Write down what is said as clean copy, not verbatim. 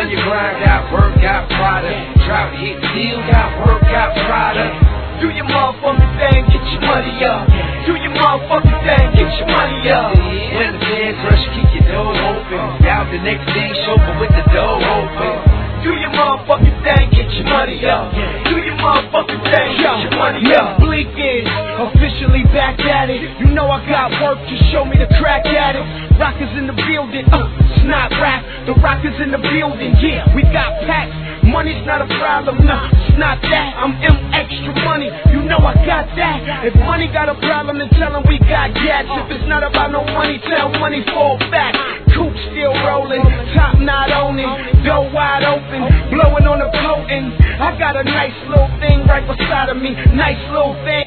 on your grind, got work, got product. Drop a hit deal, got work, got product. Do your motherfucking thing, get your money up. Do your motherfucking thing, get your money up. When the feds rush, keep your door open. Out the next day, chauffeur with the door open. Do your motherfucking thing, get your money up. Do your motherfucking thing, get your money up. Bleak is officially back at it. You know I got work, just show me the crack at it. Rockers in the building, it's not rap. The rockers in the building, yeah, we got packs. Money's not a problem, nah, it's not that. I'm M extra money, you know I got that. If money got a problem, then tell them we got gas. If it's not about no money, tell money fall back. Coupe still rolling, top not owning, door wide open, blowing on the potent. I got a nice little thing right beside of me, nice little thing.